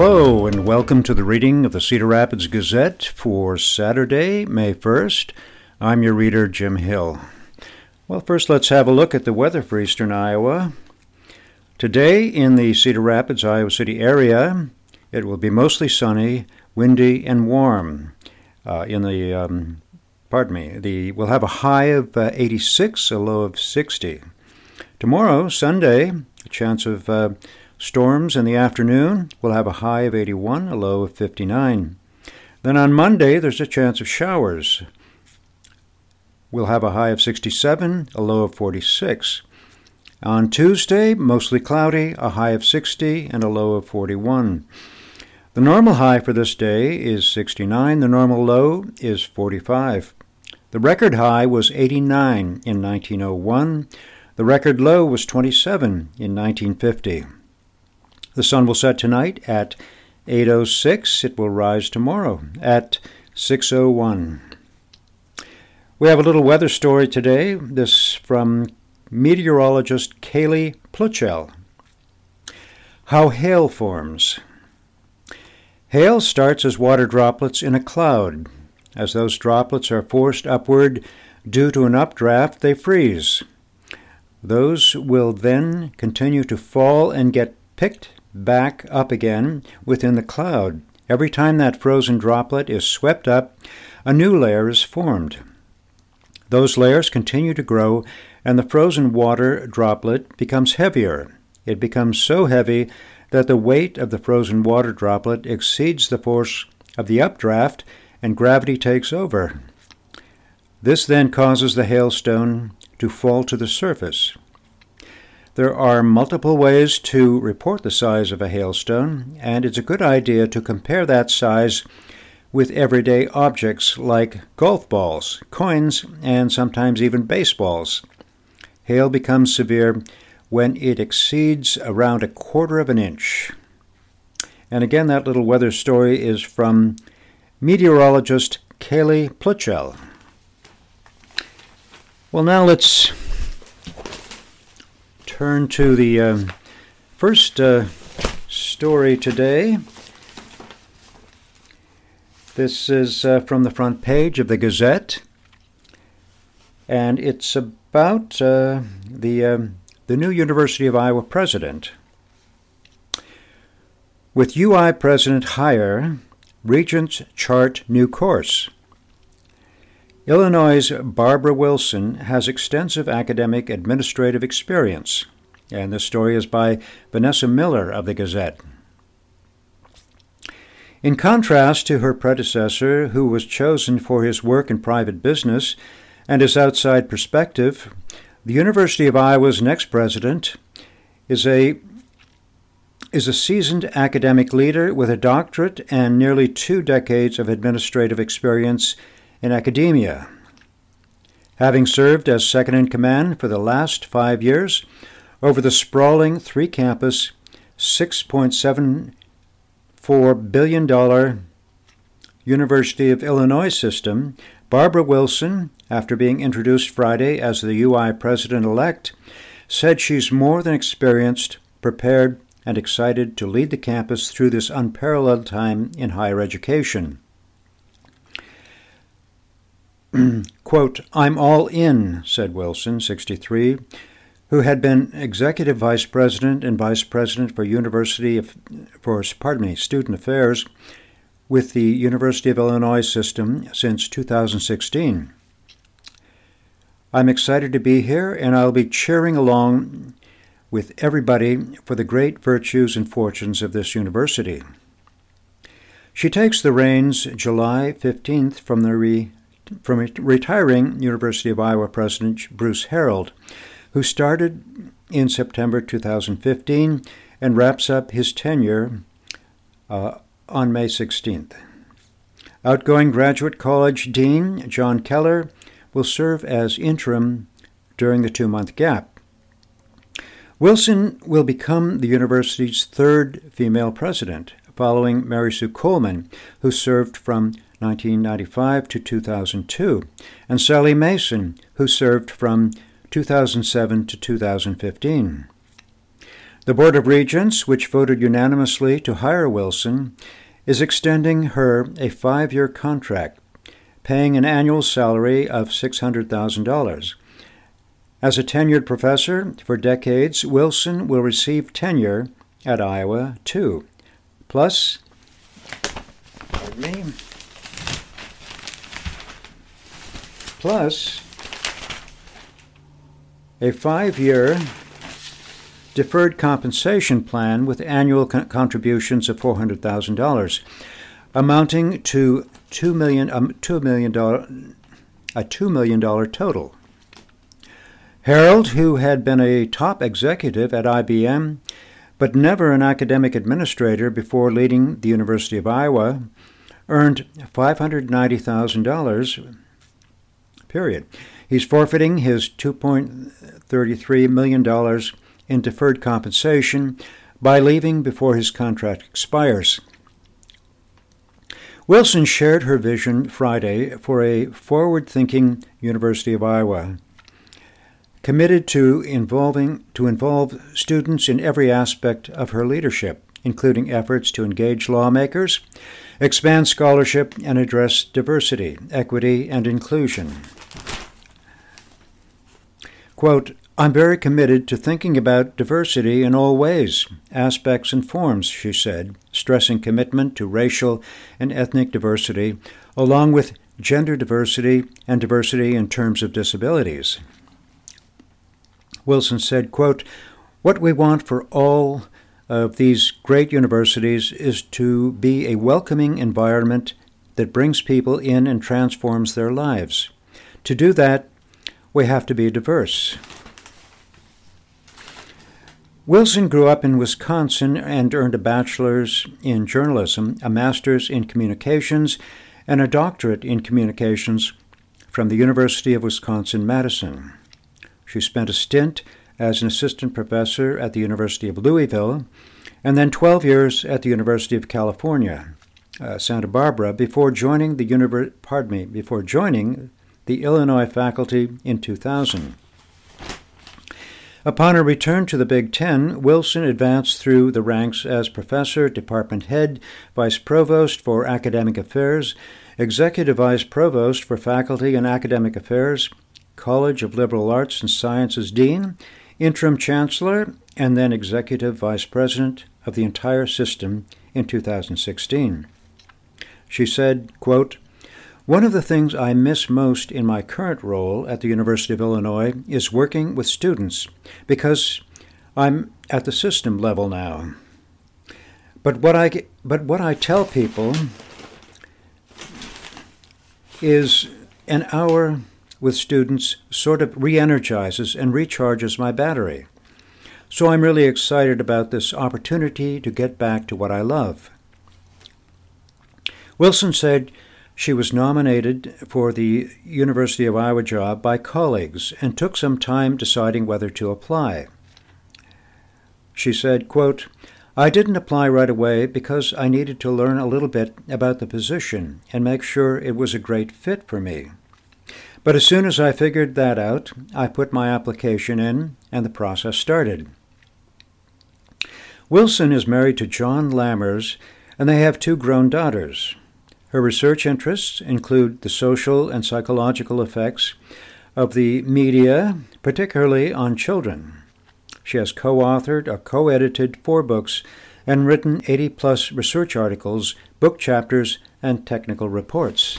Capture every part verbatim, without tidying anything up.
Hello, and welcome to the reading of the Cedar Rapids Gazette for Saturday, May first. I'm your reader, Jim Hill. Well, first let's have a look at the weather for eastern Iowa. Today in the Cedar Rapids, Iowa City area, it will be mostly sunny, windy, and warm. Uh, in the, um, pardon me, the we'll have a high of uh, eighty-six, a low of sixty. Tomorrow, Sunday, a chance of uh, storms in the afternoon. We'll have a high of eighty-one, a low of fifty-nine. Then on Monday, there's a chance of showers. We'll have a high of sixty-seven, a low of forty-six. On Tuesday, mostly cloudy, a high of sixty and a low of forty-one. The normal high for this day is sixty-nine. The normal low is forty-five. The record high was eighty-nine in nineteen oh one. The record low was twenty-seven in nineteen fifty. The sun will set tonight at eight oh six. It will rise tomorrow at six oh one. We have a little weather story today. This from meteorologist Kaylee Plutchell. How hail forms. Hail starts as water droplets in a cloud. As those droplets are forced upward due to an updraft, they freeze. Those will then continue to fall and get picked back up again within the cloud. Every time that frozen droplet is swept up, a new layer is formed. Those layers continue to grow, and the frozen water droplet becomes heavier. It becomes so heavy that the weight of the frozen water droplet exceeds the force of the updraft, and gravity takes over. This then causes the hailstone to fall to the surface. There are multiple ways to report the size of a hailstone, and it's a good idea to compare that size with everyday objects like golf balls, coins, and sometimes even baseballs. Hail becomes severe when it exceeds around a quarter of an inch. And again, that little weather story is from meteorologist Kaylee Plutchell. Well, now let's turn to the uh, first uh, story today. This is uh, from the front page of the Gazette, and it's about uh, the, uh, the new University of Iowa president. With U I president hire, regents chart new course. Illinois' Barbara Wilson has extensive academic administrative experience, and this story is by Vanessa Miller of the Gazette. In contrast to her predecessor, who was chosen for his work in private business and his outside perspective, the University of Iowa's next president is a is a seasoned academic leader with a doctorate and nearly two decades of administrative experience in academia. Having served as second-in-command for the last five years over the sprawling three-campus, six point seven four billion dollars University of Illinois system, Barbara Wilson, after being introduced Friday as the U I president-elect, said she's more than experienced, prepared, and excited to lead the campus through this unparalleled time in higher education. Quote, "I'm all in," said Wilson, sixty-three, who had been executive vice president and vice president for University of, for pardon me, Student Affairs with the University of Illinois system since two thousand sixteen. "I'm excited to be here, and I'll be cheering along with everybody for the great virtues and fortunes of this university." She takes the reins July fifteenth from the re from retiring University of Iowa President Bruce Harold, who started in September two thousand fifteen and wraps up his tenure uh, on May sixteenth. Outgoing Graduate College Dean John Keller will serve as interim during the two-month gap. Wilson will become the university's third female president, following Mary Sue Coleman, who served from nineteen ninety-five to two thousand two, and Sally Mason, who served from two thousand seven to two thousand fifteen. The Board of Regents, which voted unanimously to hire Wilson, is extending her a five-year contract, paying an annual salary of six hundred thousand dollars. As a tenured professor for decades, Wilson will receive tenure at Iowa, too. Plus, pardon me, plus a five-year deferred compensation plan with annual co- contributions of four hundred thousand dollars, amounting to two million dollars, um, two million dollars, a two million dollars total. Harold, who had been a top executive at I B M, but never an academic administrator before leading the University of Iowa, earned five hundred ninety thousand dollars, period. He's forfeiting his two point three three million dollars in deferred compensation by leaving before his contract expires. Wilson shared her vision Friday for a forward-thinking University of Iowa, committed to involving to involve students in every aspect of her leadership, including efforts to engage lawmakers, expand scholarship, and address diversity, equity, and inclusion. Quote, "I'm very committed to thinking about diversity in all ways, aspects, and forms," she said, stressing commitment to racial and ethnic diversity, along with gender diversity and diversity in terms of disabilities. Wilson said, quote, "What we want for all of these great universities is to be a welcoming environment that brings people in and transforms their lives. To do that, we have to be diverse." Wilson grew up in Wisconsin and earned a bachelor's in journalism, a master's in communications, and a doctorate in communications from the University of Wisconsin-Madison. She spent a stint as an assistant professor at the University of Louisville, and then twelve years at the University of California, uh, Santa Barbara, before joining the univer- pardon me, before joining the Illinois faculty in two thousand. Upon her return to the Big Ten, Wilson advanced through the ranks as professor, department head, vice provost for academic affairs, executive vice provost for faculty and academic affairs, College of Liberal Arts and Sciences dean, interim chancellor, and then executive vice president of the entire system in two thousand sixteen. She said, quote, "One of the things I miss most in my current role at the University of Illinois is working with students, because I'm at the system level now. But what I, but what I tell people is an hour with students sort of re-energizes and recharges my battery. So I'm really excited about this opportunity to get back to what I love." Wilson said she was nominated for the University of Iowa job by colleagues and took some time deciding whether to apply. She said, quote, "I didn't apply right away because I needed to learn a little bit about the position and make sure it was a great fit for me. But as soon as I figured that out, I put my application in, and the process started." Wilson is married to John Lammers, and they have two grown daughters. Her research interests include the social and psychological effects of the media, particularly on children. She has co-authored or co-edited four books and written eighty-plus research articles, book chapters, and technical reports.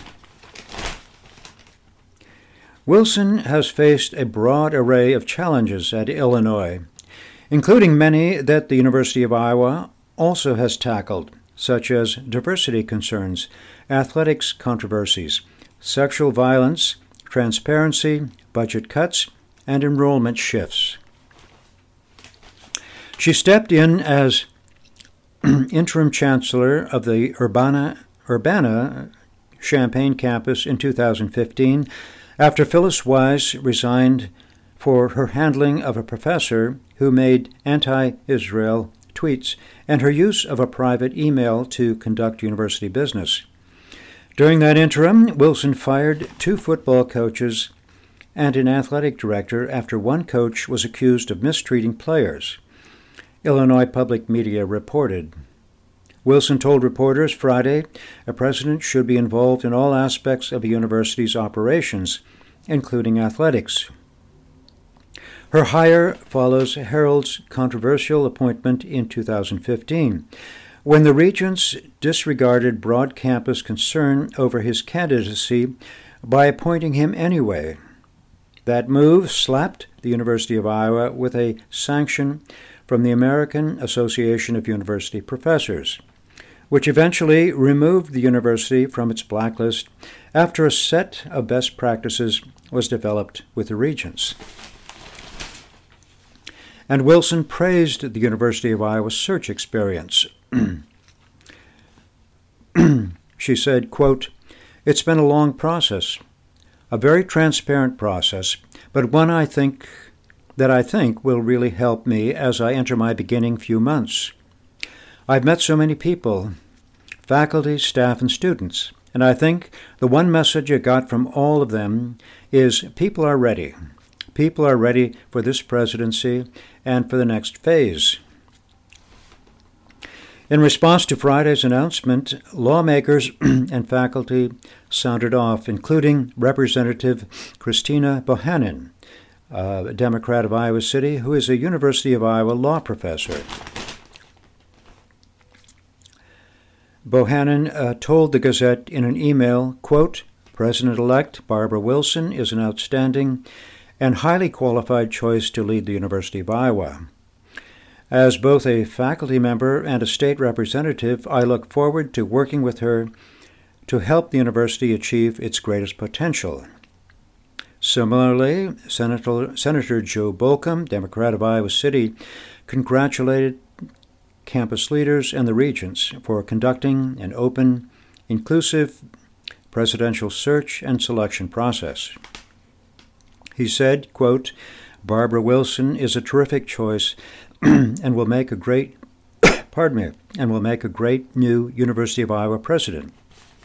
Wilson has faced a broad array of challenges at Illinois, including many that the University of Iowa also has tackled, such as diversity concerns, athletics controversies, sexual violence, transparency, budget cuts, and enrollment shifts. She stepped in as interim chancellor of the Urbana, Urbana Champaign campus in two thousand fifteen, after Phyllis Wise resigned for her handling of a professor who made anti-Israel tweets and her use of a private email to conduct university business. During that interim, Wilson fired two football coaches and an athletic director after one coach was accused of mistreating players. Illinois Public Media reported. Wilson told reporters Friday a president should be involved in all aspects of a university's operations, including athletics. Her hire follows Harold's controversial appointment in two thousand fifteen, when the regents disregarded broad campus concern over his candidacy by appointing him anyway. That move slapped the University of Iowa with a sanction from the American Association of University Professors, which eventually removed the university from its blacklist after a set of best practices was developed with the regents. And Wilson praised the University of Iowa's search experience. She said, quote, "It's been a long process, a very transparent process, but one I think that I think will really help me as I enter my beginning few months. I've met so many people, faculty, staff, and students, and I think the one message I got from all of them is people are ready. People are ready for this presidency and for the next phase." In response to Friday's announcement, lawmakers and faculty sounded off, including Representative Christina Bohannon, a Democrat of Iowa City, who is a University of Iowa law professor. Bohannon uh, told the Gazette in an email, quote, "President-elect Barbara Wilson is an outstanding and highly qualified choice to lead the University of Iowa. As both a faculty member and a state representative, I look forward to working with her to help the university achieve its greatest potential." Similarly, Senator, Senator Joe Bolcom, Democrat of Iowa City, congratulated campus leaders and the regents for conducting an open, inclusive presidential search and selection process. He said, quote, "Barbara Wilson is a terrific choice and will make a great, pardon me, and will make a great new University of Iowa president."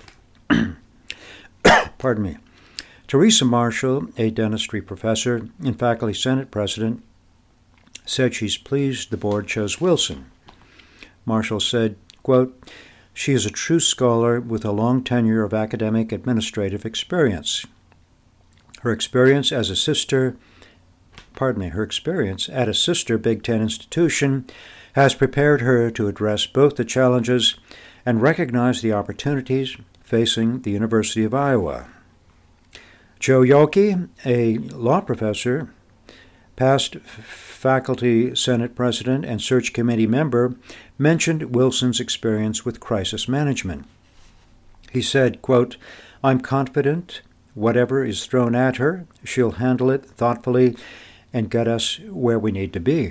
Pardon me. Teresa Marshall, a dentistry professor and faculty senate president, said she's pleased the board chose Wilson. Marshall said, quote, "She is a true scholar with a long tenure of academic administrative experience. Her experience as a sister pardon me, her experience at a sister Big Ten institution has prepared her to address both the challenges and recognize the opportunities facing the University of Iowa." Joe Yolke, a law professor, past faculty senate president and search committee member, mentioned Wilson's experience with crisis management. He said, quote, "I'm confident whatever is thrown at her, she'll handle it thoughtfully and get us where we need to be."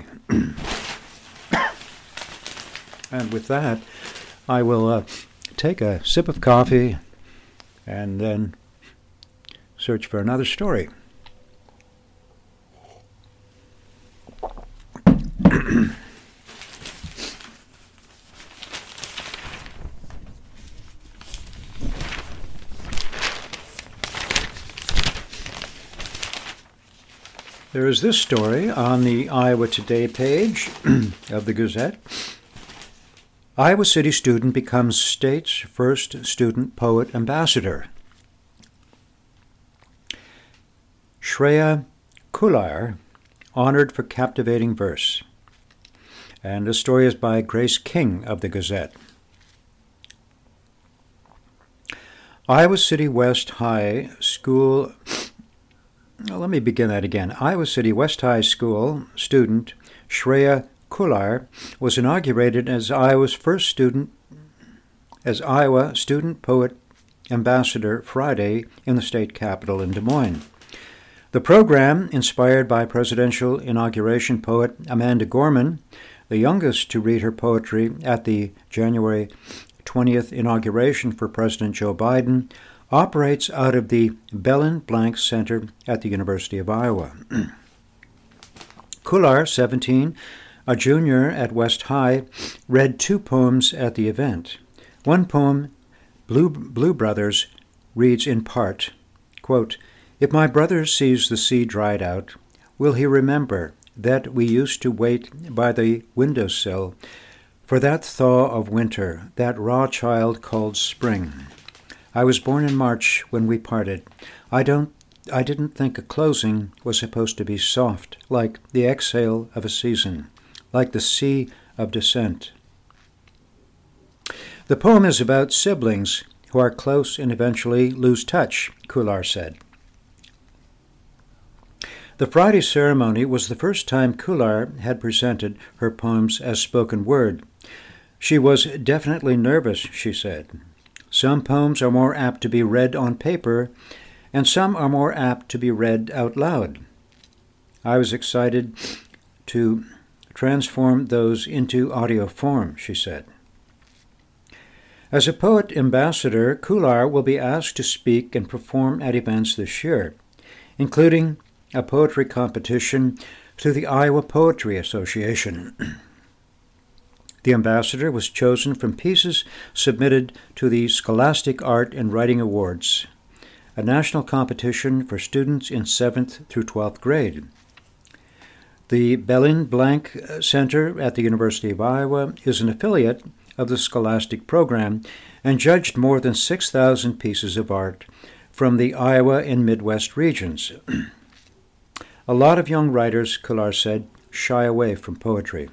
And with that, I will uh, take a sip of coffee and then search for another story. There is this story on the Iowa Today page of the Gazette. Iowa City student becomes state's first student poet ambassador. Shreya Kular, honored for captivating verse. And the story is by Grace King of the Gazette. Iowa City West High School Well, let me begin that again. Iowa City West High School student Shreya Kular was inaugurated as Iowa's first student, as Iowa Student Poet Ambassador Friday in the state capitol in Des Moines. The program, inspired by presidential inauguration poet Amanda Gorman, the youngest to read her poetry at the January twentieth inauguration for President Joe Biden, operates out of the Bellin Blank Center at the University of Iowa. Kular, seventeen, a junior at West High, read two poems at the event. One poem, Blue, Blue Brothers, reads in part, quote, "If my brother sees the sea dried out, will he remember that we used to wait by the windowsill for that thaw of winter, that raw child called spring. I was born in March when we parted. I don't I didn't think a closing was supposed to be soft, like the exhale of a season, like the sea of descent. The poem is about siblings who are close and eventually lose touch, Kular said. The Friday ceremony was the first time Kular had presented her poems as spoken word. She was definitely nervous, she said. Some poems are more apt to be read on paper, and some are more apt to be read out loud. I was excited to transform those into audio form, she said. As a poet ambassador, Kular will be asked to speak and perform at events this year, including a poetry competition through the Iowa Poetry Association. The ambassador was chosen from pieces submitted to the Scholastic Art and Writing Awards, a national competition for students in seventh through twelfth grade. The Belin Blank Center at the University of Iowa is an affiliate of the Scholastic program and judged more than six thousand pieces of art from the Iowa and Midwest regions. A lot of young writers, Kular said, shy away from poetry.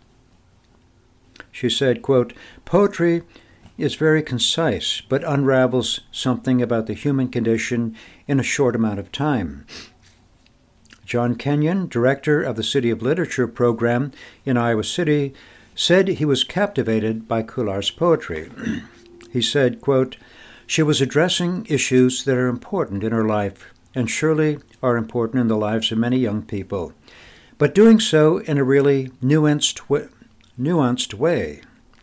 She said, quote, "Poetry is very concise, but unravels something about the human condition in a short amount of time." John Kenyon, director of the City of Literature program in Iowa City, said he was captivated by Kular's poetry. He said, quote, "She was addressing issues that are important in her life, and surely are important in the lives of many young people, but doing so in a really nuanced, w- nuanced way."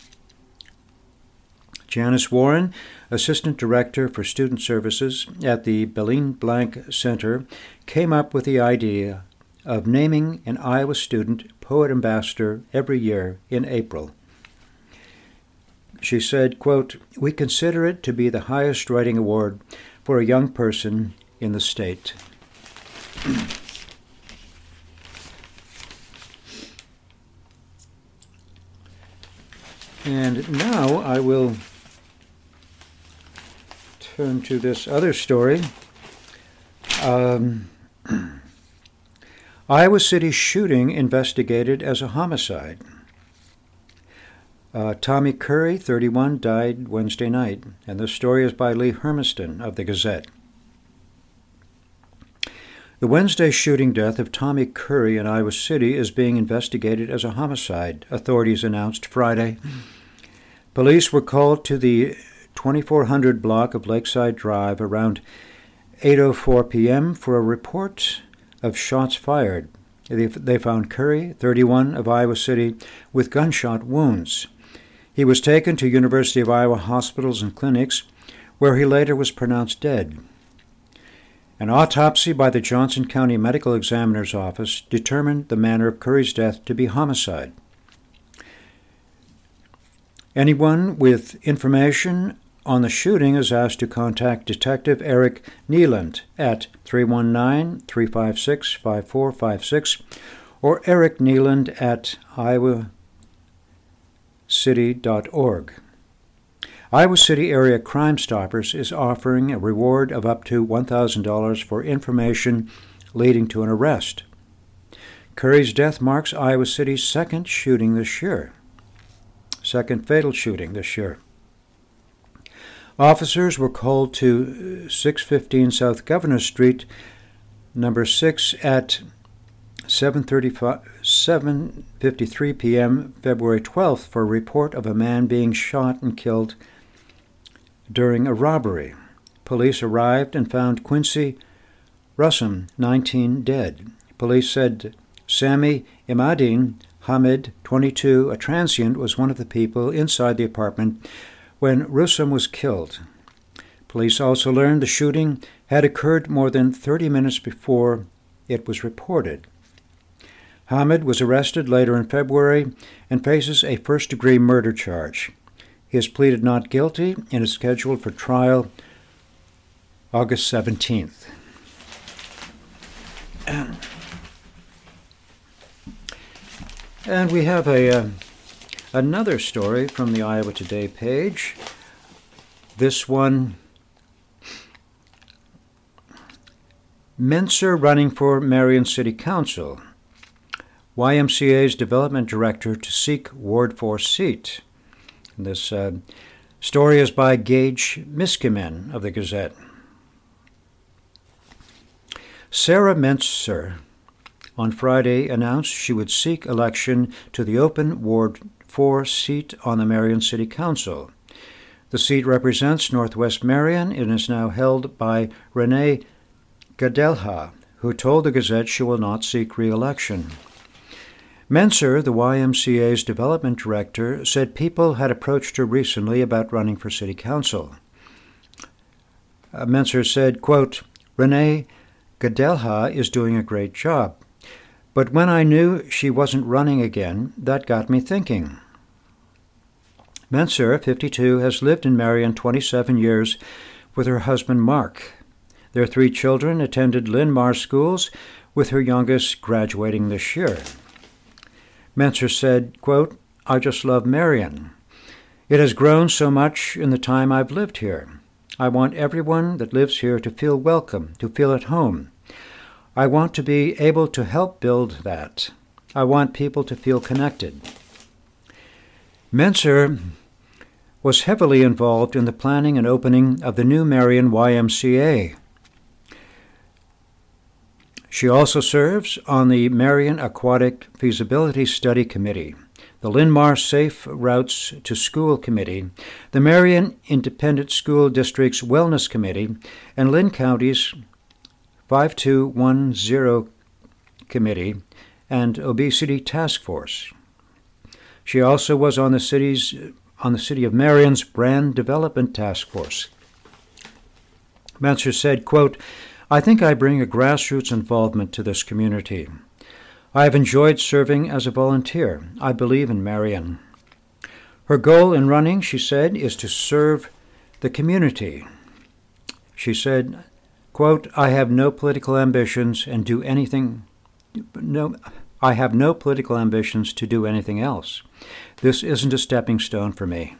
Janice Warren, Assistant Director for Student Services at the Belin Blank Center, came up with the idea of naming an Iowa student Poet Ambassador every year in April. She said, quote, "We consider it to be the highest writing award for a young person in the state." And now I will turn to this other story. Um, Iowa City shooting investigated as a homicide. Uh, Tommy Curry, thirty-one, died Wednesday night, and the story is by Lee Hermiston of the Gazette. The Wednesday shooting death of Tommy Curry in Iowa City is being investigated as a homicide, authorities announced Friday. Police were called to the twenty-four hundred block of Lakeside Drive around eight oh four p.m. for a report of shots fired. They found Curry, thirty-one, of Iowa City, with gunshot wounds. He was taken to University of Iowa hospitals and clinics, where he later was pronounced dead. An autopsy by the Johnson County Medical Examiner's Office determined the manner of Curry's death to be homicide. Anyone with information on the shooting is asked to contact Detective Eric Neeland at three one nine, three five six, five four five six or Eric Neeland at iowa city dot org. Iowa City Area Crime Stoppers is offering a reward of up to one thousand dollars for information leading to an arrest. Curry's death marks Iowa City's second shooting this year, second fatal shooting this year. Officers were called to six fifteen South Governor Street, number six, at seven fifty-three p.m. February twelfth for a report of a man being shot and killed during a robbery. Police arrived and found Quincy Russum, nineteen, dead. Police said Sami Imadine Hamid, twenty-two, a transient, was one of the people inside the apartment when Russum was killed. Police also learned the shooting had occurred more than thirty minutes before it was reported. Hamid was arrested later in February and faces a first-degree murder charge. He has pleaded not guilty and is scheduled for trial August seventeenth. And we have a uh, another story from the Iowa Today page. This one, Mentzer running for Marion City Council. Y M C A's development director to seek Ward four seat. This uh, story is by Gage Miskimen of the Gazette. Sarah Mentzer on Friday announced she would seek election to the open Ward four seat on the Marion City Council. The seat represents Northwest Marion and is now held by Renee Gadelha, who told the Gazette she will not seek re-election. Mentzer, the Y M C A's development director, said people had approached her recently about running for city council. Uh, Mentzer said, quote, Renee Gadelha is doing a great job, but when I knew she wasn't running again, that got me thinking. Mentzer, fifty-two, has lived in Marion twenty-seven years with her husband Mark. Their three children attended Linn-Mar schools, with her youngest graduating this year. Mentzer said, quote, I just love Marion. It has grown so much in the time I've lived here. I want everyone that lives here to feel welcome, to feel at home. I want to be able to help build that. I want people to feel connected. Mentzer was heavily involved in the planning and opening of the new Marion Y M C A. She also serves on the Marion Aquatic Feasibility Study Committee, the Linn-Mar Safe Routes to School Committee, the Marion Independent School District's Wellness Committee, and Linn County's five two one zero Committee and Obesity Task Force. She also was on the city's on the City of Marion's Brand Development Task Force. Mentzer said, quote, I think I bring a grassroots involvement to this community. I have enjoyed serving as a volunteer. I believe in Marion. Her goal in running, she said, is to serve the community. She said, quote, I have no political ambitions and do anything, no, I have no political ambitions to do anything else. This isn't a stepping stone for me.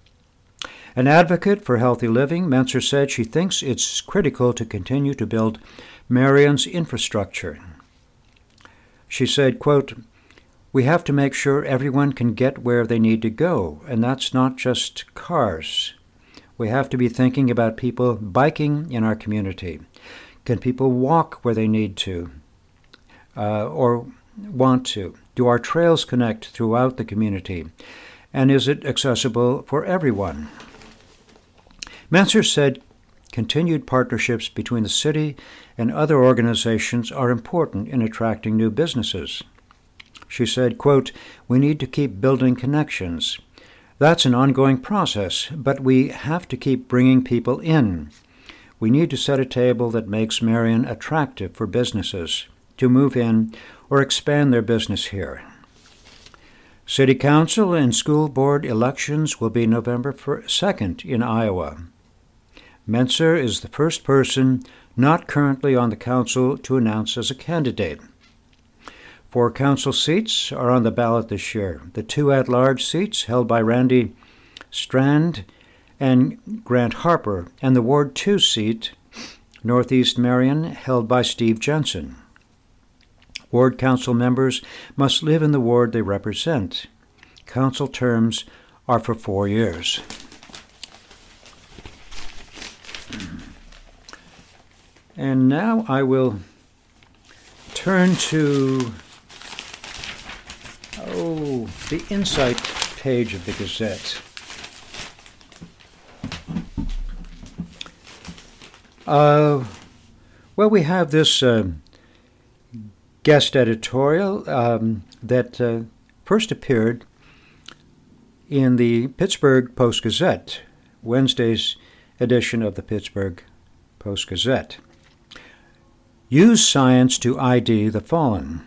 An advocate for healthy living, Mentzer said she thinks it's critical to continue to build Marion's infrastructure. She said, quote, we have to make sure everyone can get where they need to go, and that's not just cars. We have to be thinking about people biking in our community. Can people walk where they need to uh, or want to? Do our trails connect throughout the community? And is it accessible for everyone? Mentzer said continued partnerships between the city and other organizations are important in attracting new businesses. She said, quote, we need to keep building connections. That's an ongoing process, but we have to keep bringing people in. We need to set a table that makes Marion attractive for businesses to move in or expand their business here. City Council and School Board elections will be November second in Iowa. Mentzer is the first person not currently on the council to announce as a candidate. Four council seats are on the ballot this year. The two at-large seats held by Randy Strand and Grant Harper, and the Ward two seat, Northeast Marion, held by Steve Jensen. Ward council members must live in the ward they represent. Council terms are for four years. And now I will turn to oh, the Insight page of the Gazette. Uh, well, we have this uh, guest editorial um, that uh, first appeared in the Pittsburgh Post-Gazette, Wednesday's edition of the Pittsburgh Post-Gazette. Use science to I D the fallen.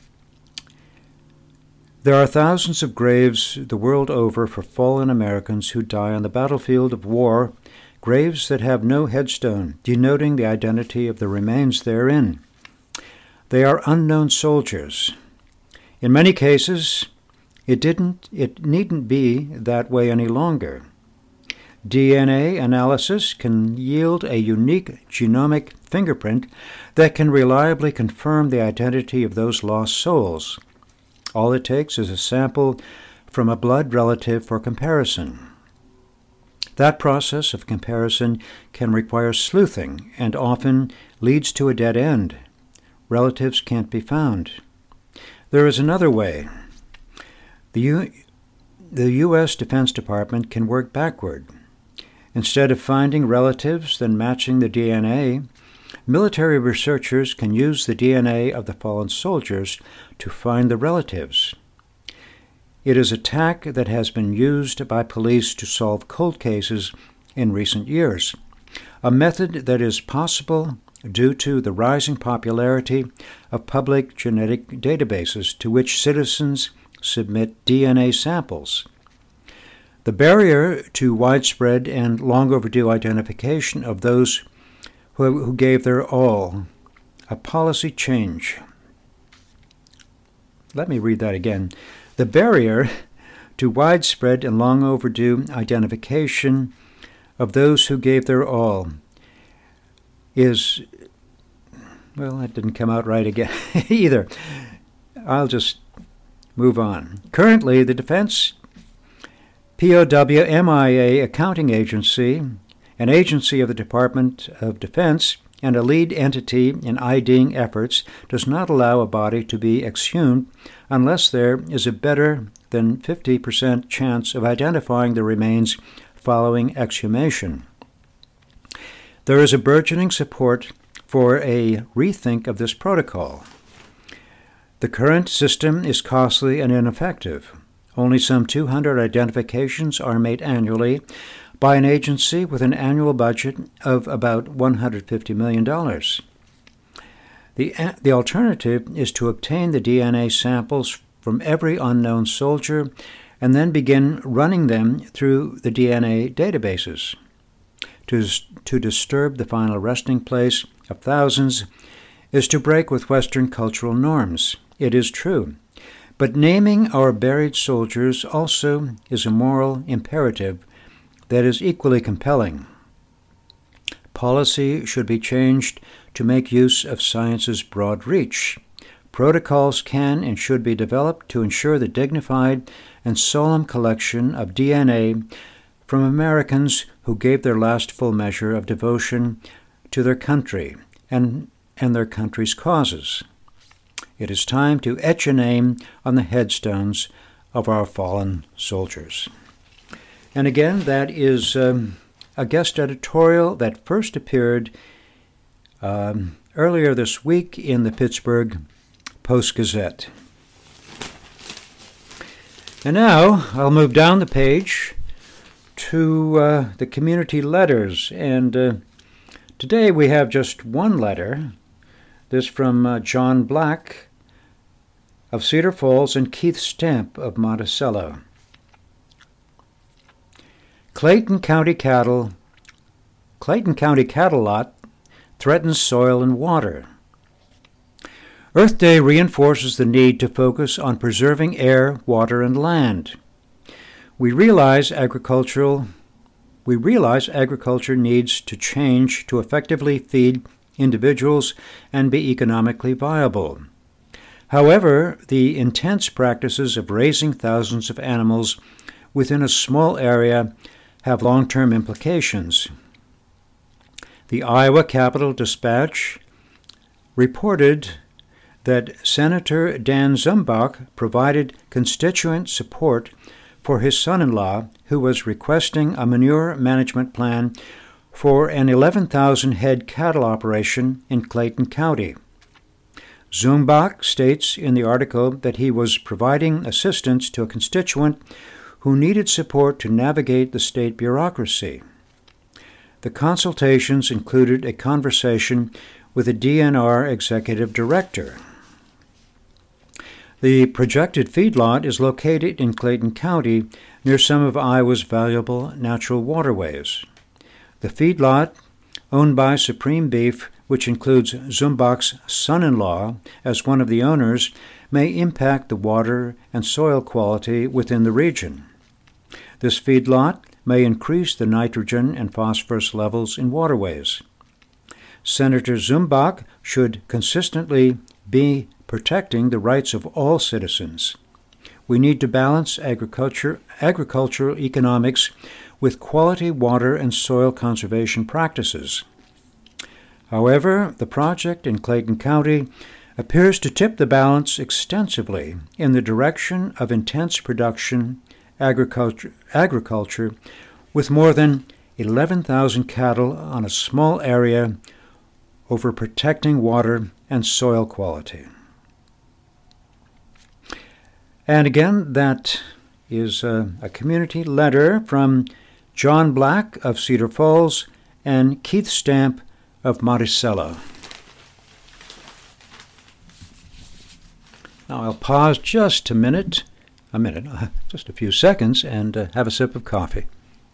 There are thousands of graves the world over for fallen Americans who die on the battlefield of war, graves that have no headstone, denoting the identity of the remains therein. They are unknown soldiers. In many cases, it didn't, it needn't be that way any longer. D N A analysis can yield a unique genomic fingerprint that can reliably confirm the identity of those lost souls. All it takes is a sample from a blood relative for comparison. That process of comparison can require sleuthing and often leads to a dead end. Relatives can't be found. There is another way. The, U- the U S Defense Department can work backward. Instead of finding relatives then matching the D N A, military researchers can use the D N A of the fallen soldiers to find the relatives. It is a tack that has been used by police to solve cold cases in recent years, a method that is possible due to the rising popularity of public genetic databases to which citizens submit D N A samples. The barrier to widespread and long overdue identification of those who, who gave their all, a policy change. Let me read that again. The barrier to widespread and long overdue identification of those who gave their all is, well, that didn't come out right again either. I'll just move on. Currently, the Defense P O W M I A Accounting Agency, an agency of the Department of Defense and a lead entity in IDing efforts, does not allow a body to be exhumed unless there is a better than fifty percent chance of identifying the remains following exhumation. There is a burgeoning support for a rethink of this protocol. The current system is costly and ineffective. Only some two hundred identifications are made annually by an agency with an annual budget of about one hundred fifty million dollars. The, the alternative is to obtain the D N A samples from every unknown soldier and then begin running them through the D N A databases. To, to disturb the final resting place of thousands is to break with Western cultural norms. It is true. But naming our buried soldiers also is a moral imperative that is equally compelling. Policy should be changed to make use of science's broad reach. Protocols can and should be developed to ensure the dignified and solemn collection of D N A from Americans who gave their last full measure of devotion to their country and, and their country's causes. It is time to etch a name on the headstones of our fallen soldiers. And again, that is um, a guest editorial that first appeared um, earlier this week in the Pittsburgh Post-Gazette. And now I'll move down the page to uh, the community letters. And uh, today we have just one letter. This from uh, John Black of Cedar Falls and Keith Stamp of Monticello. Clayton County cattle, Clayton County cattle lot threatens soil and water. Earth Day reinforces the need to focus on preserving air, water, and land. We realize agricultural, we realize agriculture needs to change to effectively feed individuals and be economically viable. However, the intense practices of raising thousands of animals within a small area have long-term implications. The Iowa Capitol Dispatch reported that Senator Dan Zumbach provided constituent support for his son-in-law, who was requesting a manure management plan for an eleven thousand head cattle operation in Clayton County. Zumbach states in the article that he was providing assistance to a constituent who needed support to navigate the state bureaucracy. The consultations included a conversation with a D N R executive director. The projected feedlot is located in Clayton County near some of Iowa's valuable natural waterways. The feedlot, owned by Supreme Beef, which includes Zumbach's son-in-law as one of the owners, may impact the water and soil quality within the region. This feedlot may increase the nitrogen and phosphorus levels in waterways. Senator Zumbach should consistently be protecting the rights of all citizens. We need to balance agriculture, agricultural economics with quality water and soil conservation practices. However, the project in Clayton County appears to tip the balance extensively in the direction of intense production agriculture, agriculture with more than eleven thousand cattle on a small area over protecting water and soil quality. And again, that is a, a community letter from John Black of Cedar Falls and Keith Stamp of Monticello. Now I'll pause just a minute, a minute, uh, just a few seconds, and uh, have a sip of coffee.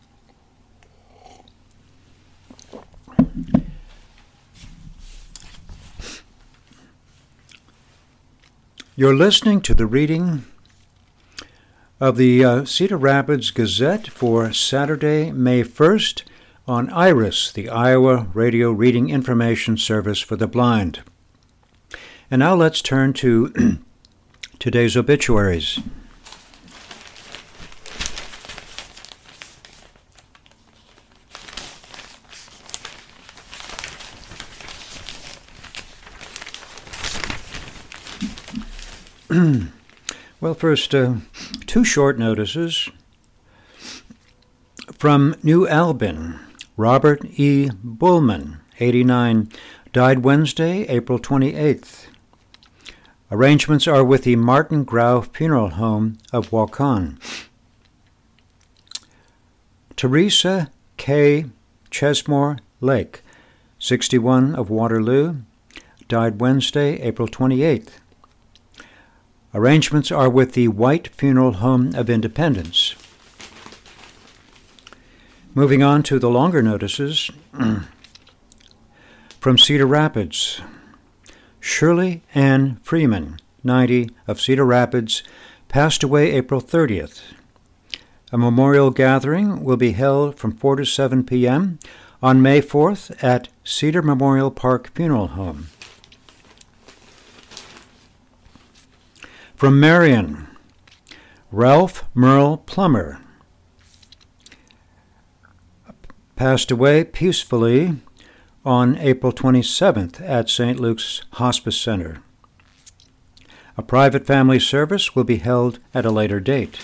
You're listening to the reading of the uh, Cedar Rapids Gazette for Saturday, May first on IRIS, the Iowa Radio Reading Information Service for the Blind. And now let's turn to today's obituaries. Well, first, uh, two short notices. From New Albin, Robert E. Bullman, eighty-nine, died Wednesday, April twenty-eighth. Arrangements are with the Martin Grau Funeral Home of Waukon. Teresa K. Chesmore Lake, sixty-one, of Waterloo, died Wednesday, April twenty-eighth. Arrangements are with the White Funeral Home of Independence. Moving on to the longer notices. From Cedar Rapids, Shirley Ann Freeman, ninety, of Cedar Rapids, passed away April thirtieth. A memorial gathering will be held from four to seven p.m. on May fourth at Cedar Memorial Park Funeral Home. From Marion, Ralph Merle Plummer passed away peacefully on April twenty-seventh at Saint Luke's Hospice Center. A private family service will be held at a later date.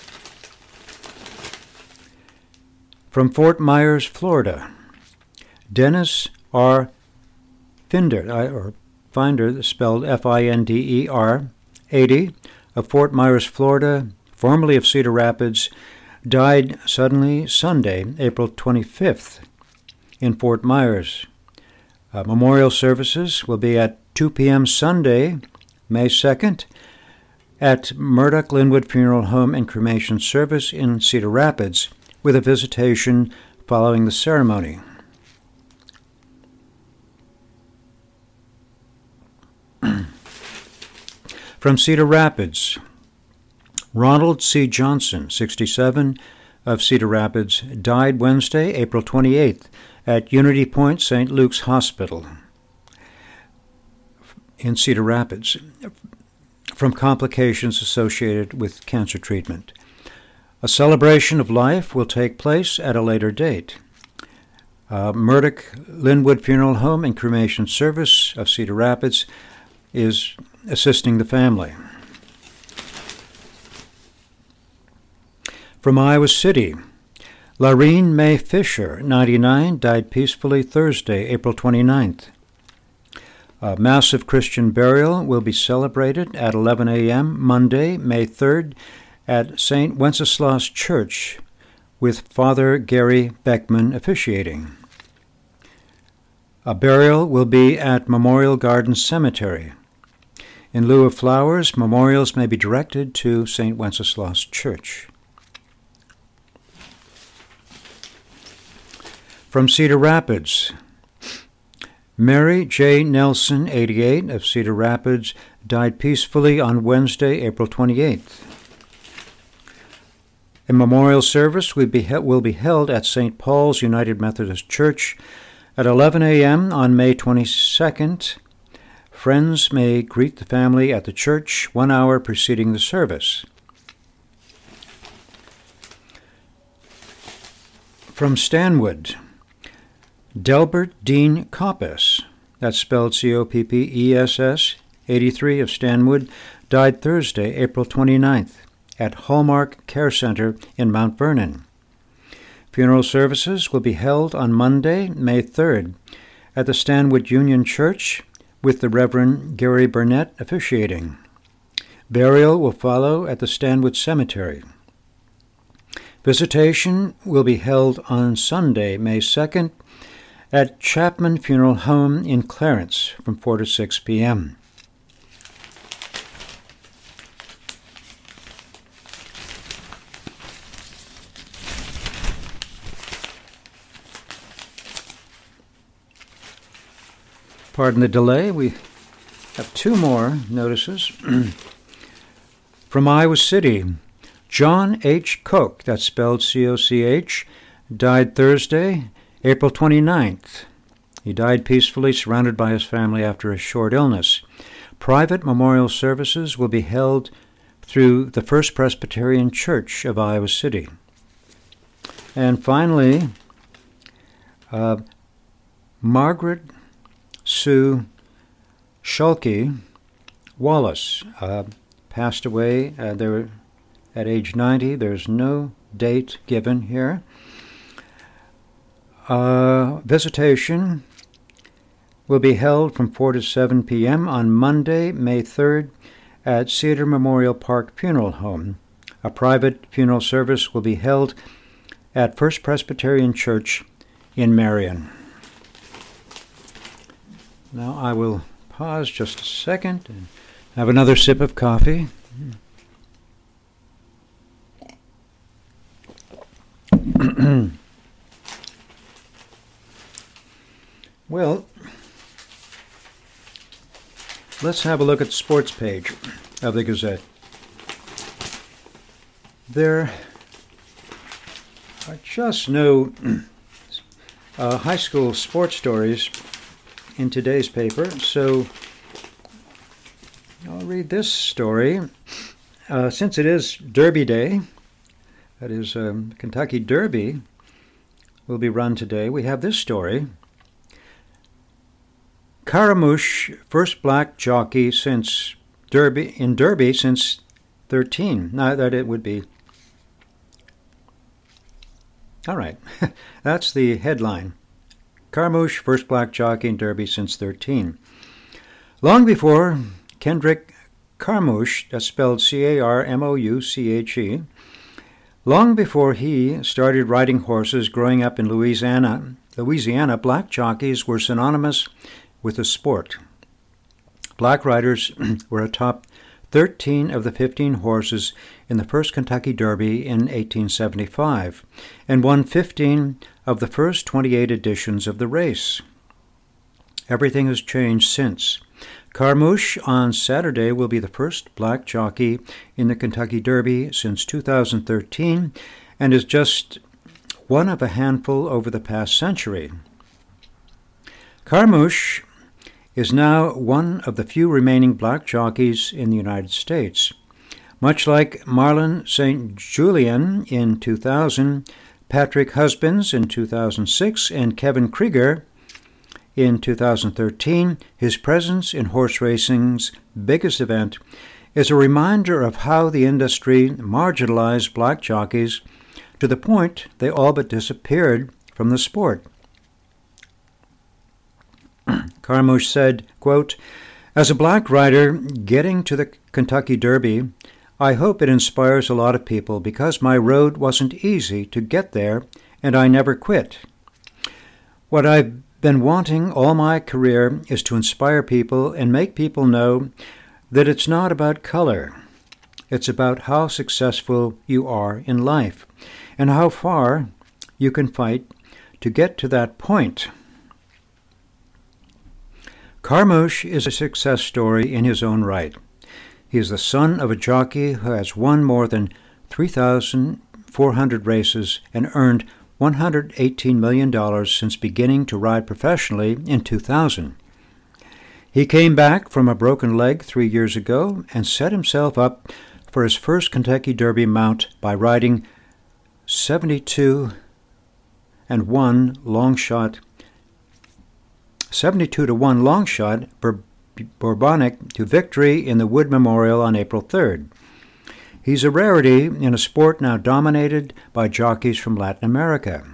From Fort Myers, Florida, Dennis R. Finder, or Finder, spelled F I N D E R, eighty, of Fort Myers, Florida, formerly of Cedar Rapids, died suddenly Sunday, April twenty-fifth, in Fort Myers. Uh, memorial services will be at two p.m. Sunday, May second, at Murdoch Linwood Funeral Home and Cremation Service in Cedar Rapids, with a visitation following the ceremony. From Cedar Rapids, Ronald C. Johnson, sixty-seven, of Cedar Rapids, died Wednesday, April twenty-eighth, at Unity Point Saint Luke's Hospital in Cedar Rapids, from complications associated with cancer treatment. A celebration of life will take place at a later date. Uh, Murdoch Linwood Funeral Home and Cremation Service of Cedar Rapids is assisting the family. From Iowa City, Laureen May Fisher, ninety-nine, died peacefully Thursday, April twenty-ninth. A massive Christian burial will be celebrated at eleven a.m. Monday, May third, at Saint Wenceslas Church, with Father Gary Beckman officiating. A burial will be at Memorial Garden Cemetery. In lieu of flowers, memorials may be directed to Saint Wenceslas Church. From Cedar Rapids, Mary J. Nelson, eighty-eight, of Cedar Rapids, died peacefully on Wednesday, April twenty-eighth. A memorial service will be, will be held at Saint Paul's United Methodist Church at eleven a.m. on May twenty-second. Friends may greet the family at the church one hour preceding the service. From Stanwood, Delbert Dean Coppess, that's spelled C O P P E S S, eighty-three, of Stanwood, died Thursday, April twenty-ninth, at Hallmark Care Center in Mount Vernon. Funeral services will be held on Monday, May third, at the Stanwood Union Church, with the Reverend Gary Burnett officiating. Burial will follow at the Stanwood Cemetery. Visitation will be held on Sunday, May second, at Chapman Funeral Home in Clarence from four to six p.m. Pardon the delay. We have two more notices. From Iowa City, John H. Koch, that's spelled C O C H, died Thursday, April twenty-ninth. He died peacefully, surrounded by his family after a short illness. Private memorial services will be held through the First Presbyterian Church of Iowa City. And finally, uh, Margaret Sue Schulke Wallace uh, passed away uh, there at age ninety. There's no date given here. Uh, visitation will be held from four to seven p.m. on Monday, May third, at Cedar Memorial Park Funeral Home. A private funeral service will be held at First Presbyterian Church in Marion. Now I will pause just a second and have another sip of coffee. Well, let's have a look at the sports page of the Gazette. There are just no uh, high school sports stories in today's paper, so I'll read this story. Uh, since it is Derby Day, that is, um, Kentucky Derby will be run today, we have this story. Karamoosh, first black jockey since Derby in Derby since thirteen. Now that it would be. All right, that's the headline. Karamoosh, first black jockey in Derby since thirteen. Long before Kendrick Carmouche, that's spelled C A R M O U C H E, long before he started riding horses growing up in Louisiana, Louisiana, black jockeys were synonymous with the sport. Black riders were atop thirteen of the fifteen horses in the first Kentucky Derby in eighteen seventy-five, and won fifteen of the first twenty-eight editions of the race. Everything has changed since. Carmouche on Saturday will be the first black jockey in the Kentucky Derby since two thousand thirteen, and is just one of a handful over the past century. Carmouche is now one of the few remaining black jockeys in the United States. Much like Marlon Saint Julian in two thousand, Patrick Husbands in two thousand six, and Kevin Krieger in two thousand thirteen, his presence in horse racing's biggest event is a reminder of how the industry marginalized black jockeys to the point they all but disappeared from the sport. Carmouche said, quote, "As a black rider getting to the Kentucky Derby, I hope it inspires a lot of people because my road wasn't easy to get there and I never quit. What I've been wanting all my career is to inspire people and make people know that it's not about color. It's about how successful you are in life and how far you can fight to get to that point." Carmouche is a success story in his own right. He is the son of a jockey who has won more than three thousand four hundred races and earned one hundred eighteen million dollars since beginning to ride professionally in two thousand. He came back from a broken leg three years ago and set himself up for his first Kentucky Derby mount by riding seventy-two and one long shot, seventy-two to one long shot Bourbonic to victory in the Wood Memorial on April third. He's a rarity in a sport now dominated by jockeys from Latin America.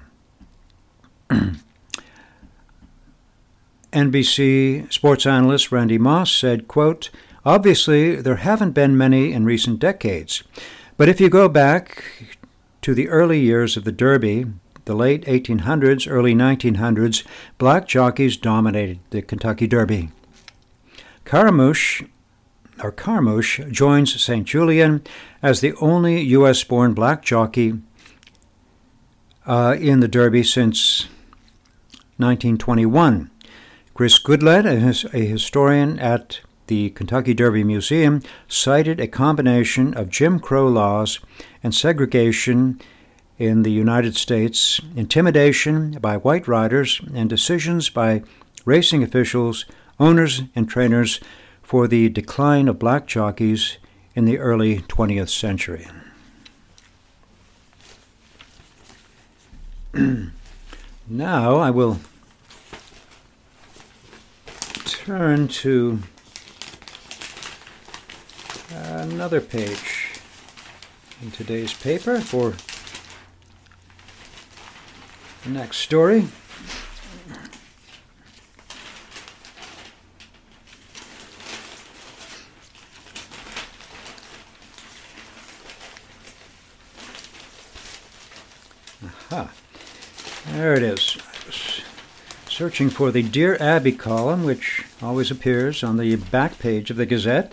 N B C sports analyst Randy Moss said, quote, "Obviously, there haven't been many in recent decades, but if you go back to the early years of the Derby, the late eighteen hundreds, early nineteen hundreds, black jockeys dominated the Kentucky Derby. Carmouche, or Carmouche joins Saint Julian as the only U S-born black jockey uh, in the Derby since nineteen twenty-one. Chris Goodlett, a historian at the Kentucky Derby Museum, cited a combination of Jim Crow laws and segregation in the United States, intimidation by white riders, and decisions by racing officials, owners, and trainers for the decline of black jockeys in the early twentieth century." Now I will turn to another page in today's paper for the next story. Aha, there it is. I was searching for the Dear Abby column, which always appears on the back page of the Gazette.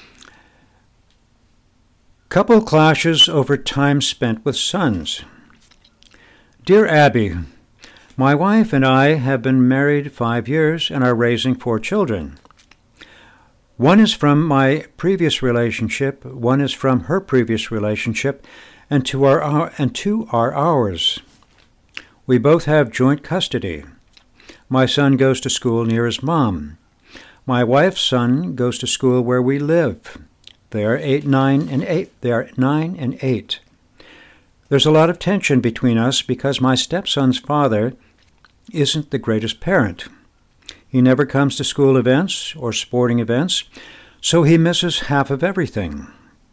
Couple clashes over time spent with sons. Dear Abby, my wife and I have been married five years and are raising four children. One is from my previous relationship, one is from her previous relationship, and two are, and two are ours. We both have joint custody. My son goes to school near his mom. My wife's son goes to school where we live. They are eight, nine, and eight. They are nine and eight. There's a lot of tension between us because my stepson's father isn't the greatest parent. He never comes to school events or sporting events, so he misses half of everything.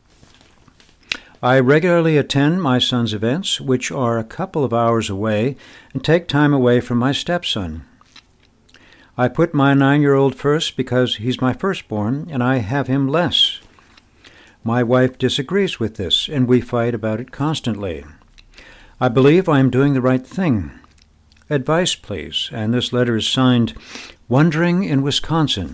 I regularly attend my son's events, which are a couple of hours away, and take time away from my stepson. I put my nine-year-old first because he's my firstborn, and I have him less. My wife disagrees with this, and we fight about it constantly. I believe I am doing the right thing. Advice, please. And this letter is signed, Wondering in Wisconsin.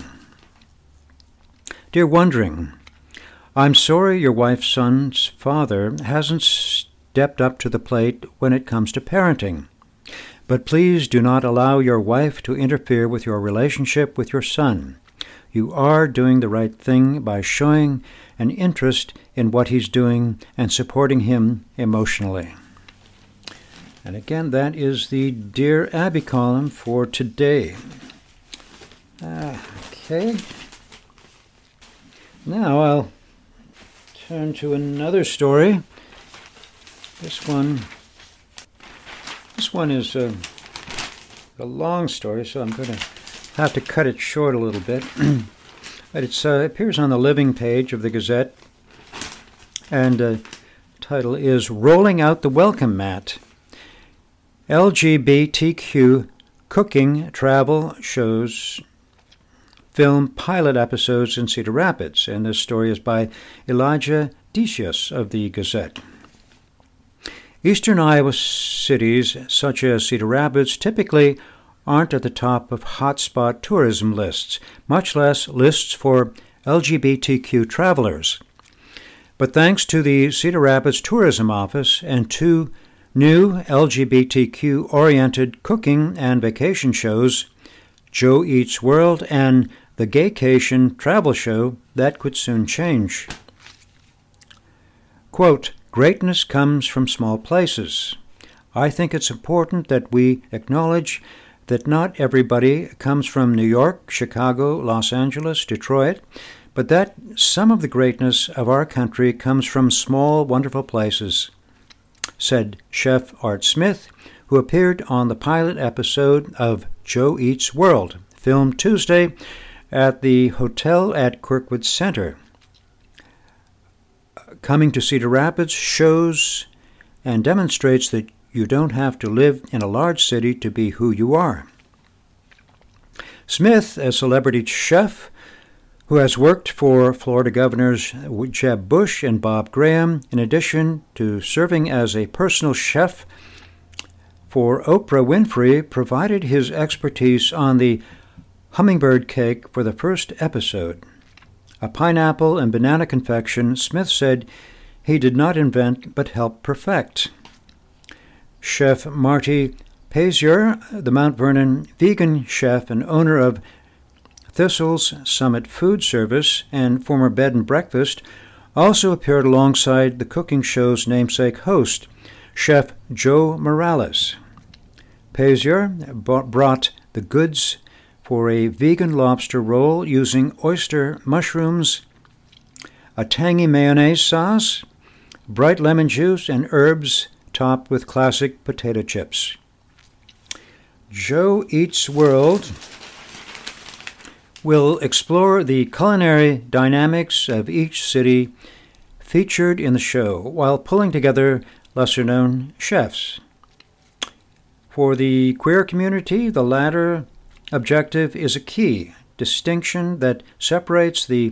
Dear Wondering, I'm sorry your wife's son's father hasn't stepped up to the plate when it comes to parenting. But please do not allow your wife to interfere with your relationship with your son. You are doing the right thing by showing an interest in what he's doing and supporting him emotionally. And again, that is the Dear Abby column for today. Uh, okay. Now I'll turn to another story. This one, this one is a, a long story, so I'm going to have to cut it short a little bit. But it uh, appears on the living page of the Gazette, and the uh, title is Rolling Out the Welcome Mat. L G B T Q cooking travel shows film pilot episodes in Cedar Rapids, and this story is by Elijah Decius of the Gazette. Eastern Iowa cities such as Cedar Rapids typically aren't at the top of hotspot tourism lists, much less lists for L G B T Q travelers. But thanks to the Cedar Rapids Tourism Office and two new L G B T Q-oriented cooking and vacation shows, Joe Eats World, and the Gaycation travel show that could soon change. Quote, greatness comes from small places. I think it's important that we acknowledge that not everybody comes from New York, Chicago, Los Angeles, Detroit, but that some of the greatness of our country comes from small, wonderful places, said Chef Art Smith, who appeared on the pilot episode of Joe Eats World, filmed Tuesday at the hotel at Kirkwood Center. Coming to Cedar Rapids shows and demonstrates that you don't have to live in a large city to be who you are. Smith, a celebrity chef who has worked for Florida Governors Jeb Bush and Bob Graham, in addition to serving as a personal chef for Oprah Winfrey, provided his expertise on the hummingbird cake for the first episode. A pineapple and banana confection, Smith said he did not invent but help perfect. Chef Marty Pazier, the Mount Vernon vegan chef and owner of Thistle's Summit Food Service and former bed and breakfast, also appeared alongside the cooking show's namesake host, Chef Joe Morales. Pazier brought the goods for a vegan lobster roll using oyster mushrooms, a tangy mayonnaise sauce, bright lemon juice, and herbs topped with classic potato chips. Joe Eats World will explore the culinary dynamics of each city featured in the show while pulling together lesser-known chefs. For the queer community, the latter objective is a key distinction that separates the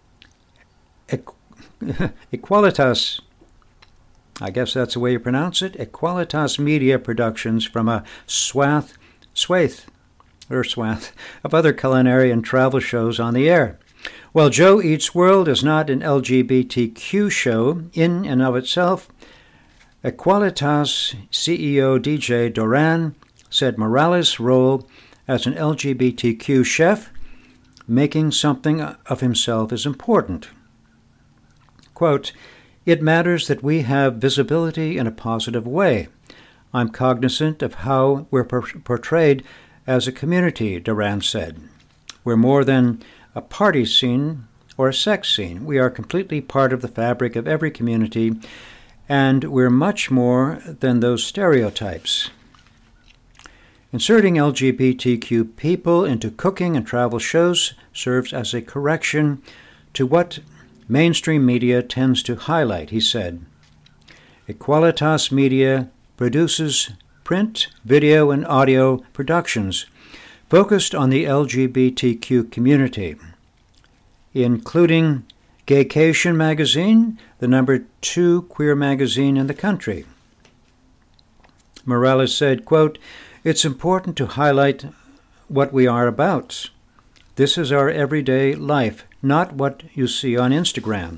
Equalitas, I guess that's the way you pronounce it, Equalitas Media Productions from a swath, swathe, or swath of other culinary and travel shows on the air. While Joe Eats World is not an L G B T Q show in and of itself, Equalitas C E O D J Doran said Morales' role as an L G B T Q chef, making something of himself, is important. Quote, it matters that we have visibility in a positive way. I'm cognizant of how we're por- portrayed as a community, Duran said. We're more than a party scene or a sex scene. We are completely part of the fabric of every community, and we're much more than those stereotypes. Inserting L G B T Q people into cooking and travel shows serves as a correction to what mainstream media tends to highlight, he said. Equalitas Media produces print, video, and audio productions focused on the L G B T Q community, including Gaycation magazine, the number two queer magazine in the country. Morales said, quote, it's important to highlight what we are about. This is our everyday life, not what you see on Instagram.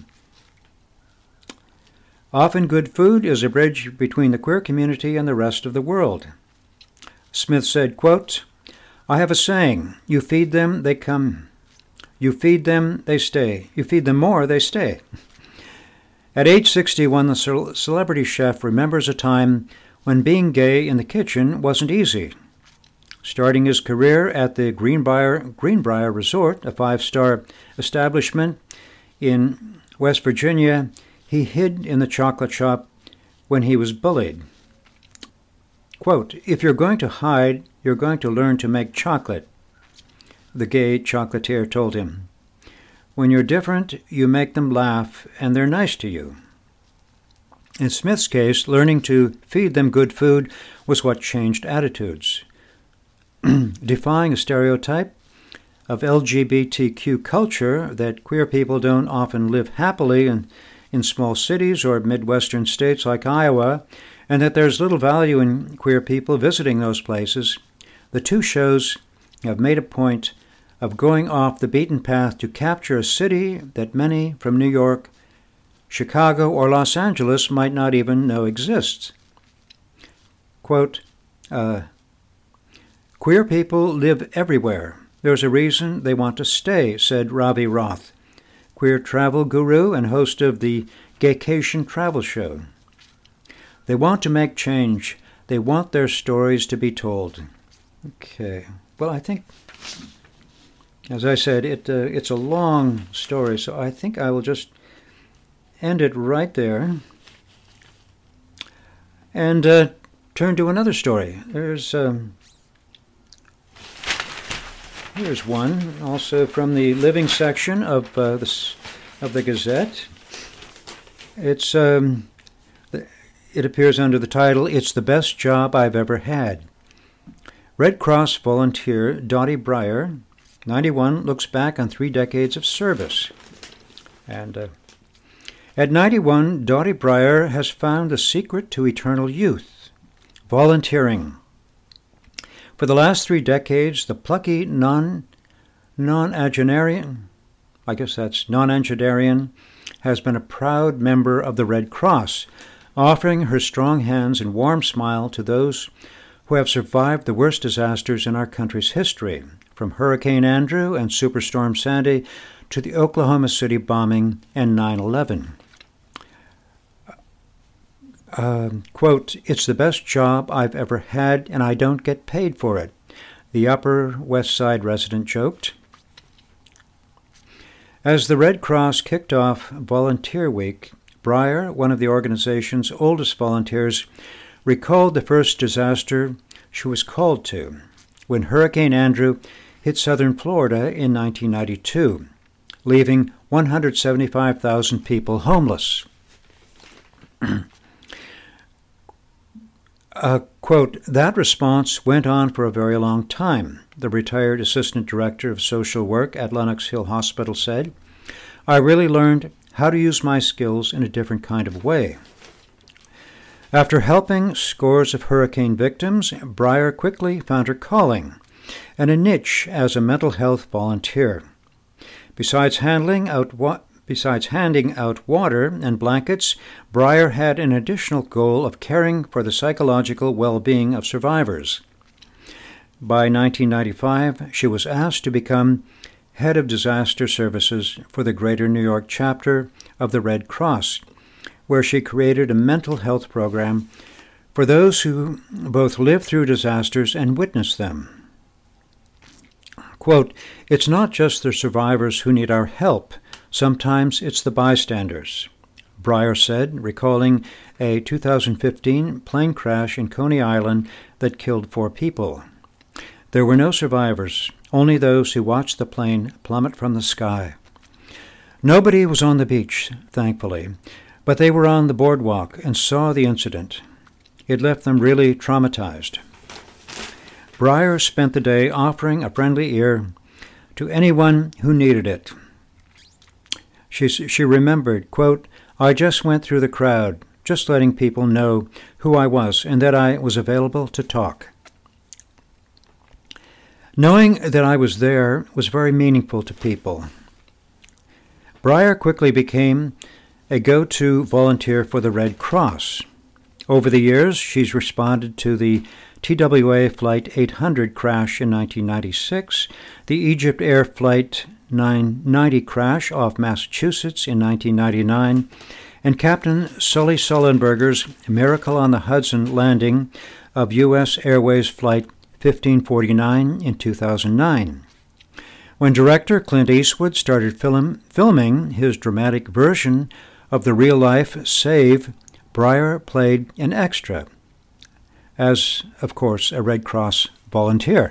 Often good food is a bridge between the queer community and the rest of the world. Smith said, quote, I have a saying, you feed them, they come. You feed them, they stay. You feed them more, they stay. At age sixty-one, the ce- celebrity chef remembers a time when being gay in the kitchen wasn't easy. Starting his career at the Greenbrier, Greenbrier Resort, a five-star establishment in West Virginia, he hid in the chocolate shop when he was bullied. Quote, if you're going to hide, you're going to learn to make chocolate, the gay chocolatier told him. When you're different, you make them laugh, and they're nice to you. In Smith's case, learning to feed them good food was what changed attitudes. Defying a stereotype of L G B T Q culture that queer people don't often live happily in, in small cities or Midwestern states like Iowa, and that there's little value in queer people visiting those places, the two shows have made a point of going off the beaten path to capture a city that many from New York, Chicago, or Los Angeles might not even know exists. Quote, uh, Queer people live everywhere. There's a reason they want to stay, said Ravi Roth, queer travel guru and host of the Gaycation Travel Show. They want to make change. They want their stories to be told. Okay. Well, I think, as I said, it uh, it's a long story, so I think I will just end it right there and uh, turn to another story. There's um, here's one also from the living section of uh, the of the Gazette. It's um, it appears under the title "It's the Best Job I've Ever Had." Red Cross volunteer Dottie Breyer, ninety-one, looks back on three decades of service. And uh, at ninety-one, Dottie Breyer has found the secret to eternal youth: volunteering. For the last three decades, the plucky non, non-agenarian, I guess that's non-agenarian, has been a proud member of the Red Cross, offering her strong hands and warm smile to those who have survived the worst disasters in our country's history, from Hurricane Andrew and Superstorm Sandy to the Oklahoma City bombing and nine eleven. Uh, quote, "It's the best job I've ever had, and I don't get paid for it," the Upper West Side resident joked. As the Red Cross kicked off Volunteer Week, Breyer, one of the organization's oldest volunteers, recalled the first disaster she was called to, when Hurricane Andrew hit southern Florida in nineteen ninety-two, leaving one hundred seventy-five thousand people homeless. uh, quote, "That response went on for a very long time," the retired assistant director of social work at Lenox Hill Hospital said. "I really learned how to use my skills in a different kind of way." After helping scores of hurricane victims, Breyer quickly found her calling and a niche as a mental health volunteer. Besides handling out wa- besides handing out water and blankets, Breyer had an additional goal of caring for the psychological well-being of survivors. By nineteen ninety-five, she was asked to become head of disaster services for the Greater New York chapter of the Red Cross, where she created a mental health program for those who both live through disasters and witness them. Quote, "It's not just the survivors who need our help. Sometimes it's the bystanders," Breyer said, recalling a two thousand fifteen plane crash in Coney Island that killed four people. There were no survivors, only those who watched the plane plummet from the sky. Nobody was on the beach, thankfully, but they were on the boardwalk and saw the incident. It left them really traumatized. Breyer spent the day offering a friendly ear to anyone who needed it. She, she remembered, quote, "I just went through the crowd, just letting people know who I was and that I was available to talk. Knowing that I was there was very meaningful to people." Breyer quickly became a go-to volunteer for the Red Cross. Over the years, she's responded to the T W A Flight eight hundred crash in nineteen ninety-six, the Egypt Air Flight nine ninety crash off Massachusetts in nineteen ninety-nine, and Captain Sully Sullenberger's Miracle on the Hudson landing of U S Airways Flight fifteen forty-nine in two thousand nine. When director Clint Eastwood started film, filming his dramatic version of the real-life Save, Breyer played an extra, as, of course, a Red Cross volunteer.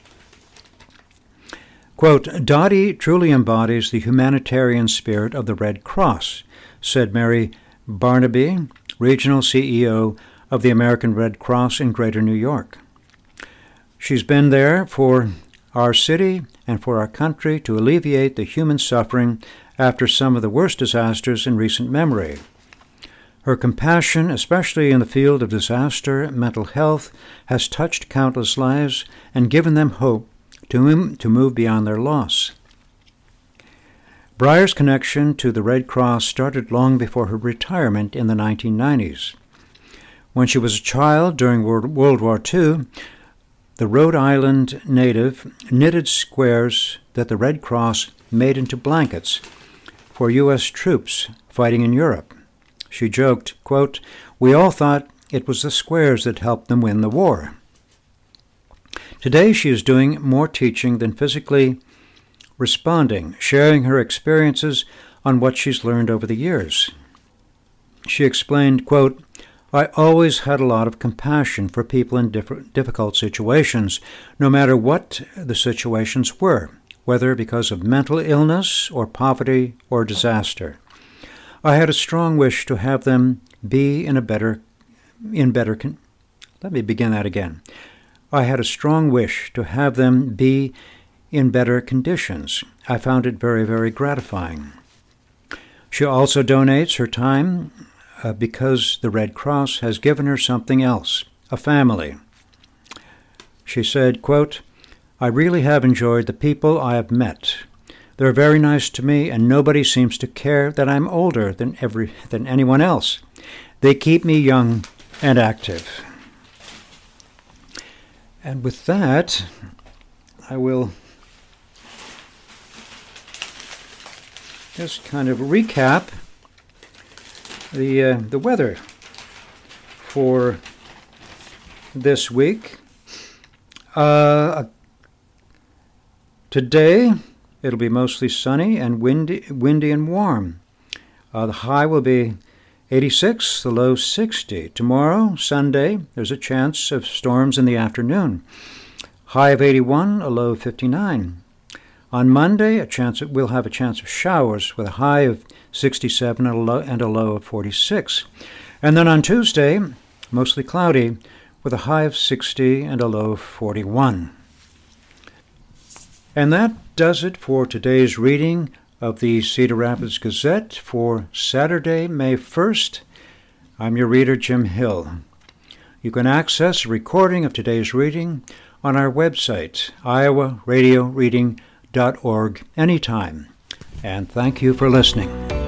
Quote, "Dottie truly embodies the humanitarian spirit of the Red Cross," said Mary Barnaby, regional C E O of the American Red Cross in Greater New York. "She's been there for our city and for our country to alleviate the human suffering after some of the worst disasters in recent memory. Her compassion, especially in the field of disaster mental health, has touched countless lives and given them hope to, to move beyond their loss." Breyer's connection to the Red Cross started long before her retirement in the nineteen nineties. When she was a child during World War Two, the Rhode Island native knitted squares that the Red Cross made into blankets for U S troops fighting in Europe. She joked, quote, "We all thought it was the squares that helped them win the war." Today she is doing more teaching than physically responding, sharing her experiences on what she's learned over the years. She explained, quote, "I always had a lot of compassion for people in diff- difficult situations, no matter what the situations were, whether because of mental illness or poverty or disaster. I had a strong wish to have them be in a better, in better, con- let me begin that again. I had a strong wish to have them be in better conditions. I found it very, very gratifying." She also donates her time uh, because the Red Cross has given her something else, a family. She said, quote, "I really have enjoyed the people I have met. They're very nice to me, and nobody seems to care that I'm older than every than anyone else. They keep me young and active." And with that, I will just kind of recap the uh, the weather for this week. Uh, today, it'll be mostly sunny and windy, windy and warm. Uh, the high will be eighty-six, the low sixty. Tomorrow, Sunday, there's a chance of storms in the afternoon. High of eighty-one, a low of fifty-nine. On Monday, a chance we'll have a chance of showers with a high of sixty-seven and a low, and a low of forty-six. And then on Tuesday, mostly cloudy with a high of sixty and a low of forty-one. And that does it for today's reading of the Cedar Rapids Gazette for Saturday, May first. I'm your reader, Jim Hill. You can access a recording of today's reading on our website, iowa radio reading dot org, anytime. And thank you for listening.